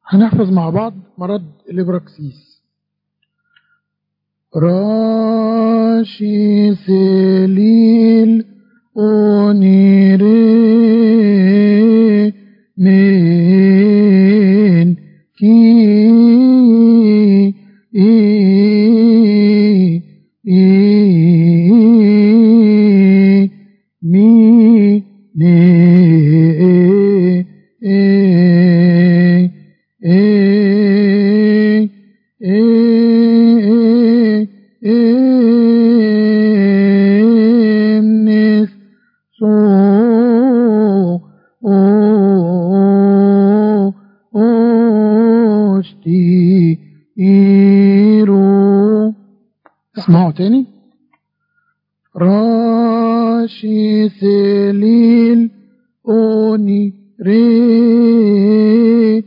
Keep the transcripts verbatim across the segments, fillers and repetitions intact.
هنحفظ مع بعض مرض الإبراكسيس. راشي سليل أونيري من كي إي إي مي اسمعوا تاني. راشي سليل أوني ري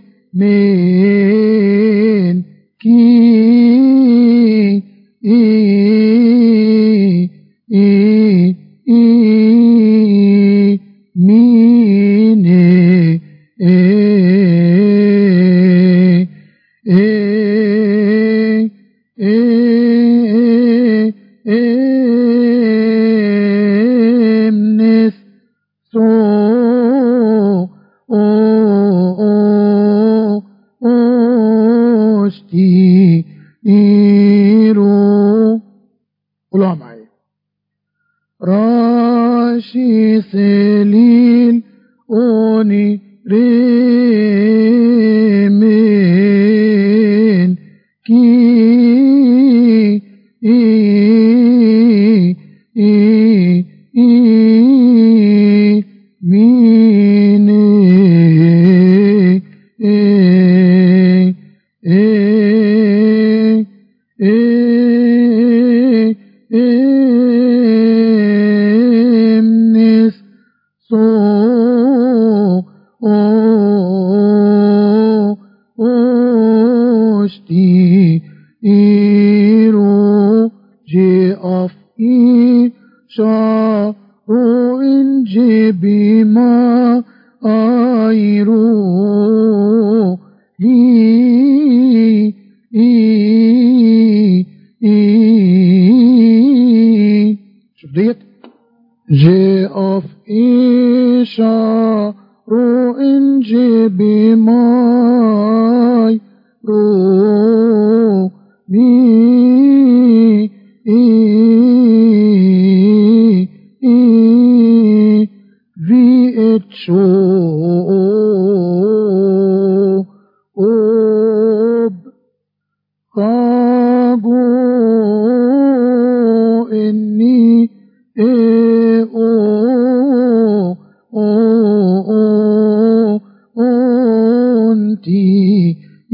من كي إي إي إي مين إي قولوها معايا. راشي سليل أوني ريمين كي إي إي إي مين إي إي إي إمنس سو أوشتي إيرو جي أف إي شارو إن جي بما أيرو لي إي إي شوف ديت جي أف إي شارو إن جي بماي رو مي إي إي في اتش او أوب خاغو إني إي أو أو أنتي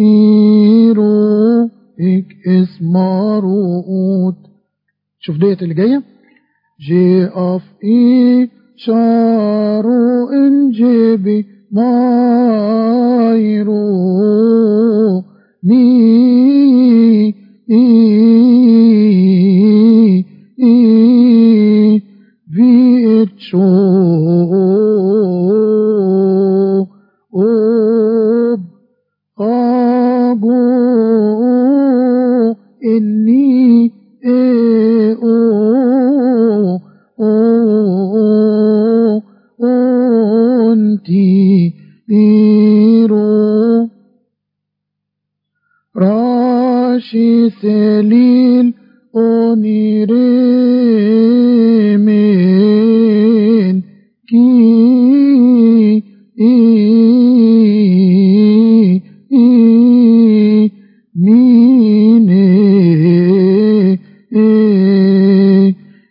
إيرو إك اسماروت. شوف ديت اللي جاية جي أف إي شارو إن جيبي مايرو مي إي إي في اتشو أوب أبو إني إي أو أو أنتي إيرو راشي سليل أونيري من كي إي إي مين إي إي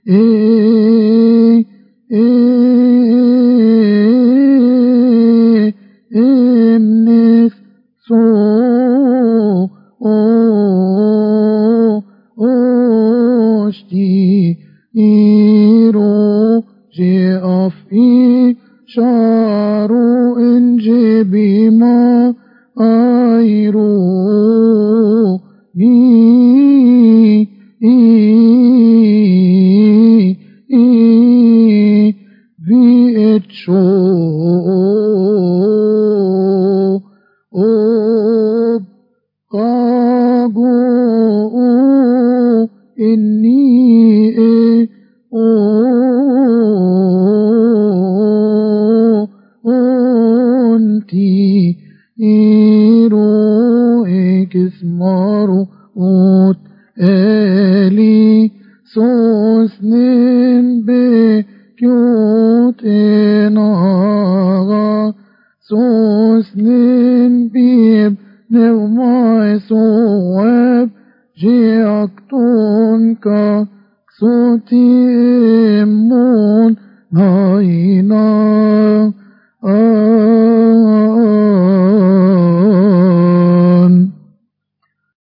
إي إمنس سو أوشتي إيرو جي أف إي شارو إن جي بما أيرو مي إي إي في اتشو أو إيرو إكس مارو أوت إلي سوسنين بكيوت إناغا سوسنين بيب نوماي سواب جيكتونكا سوتي إمون هاينا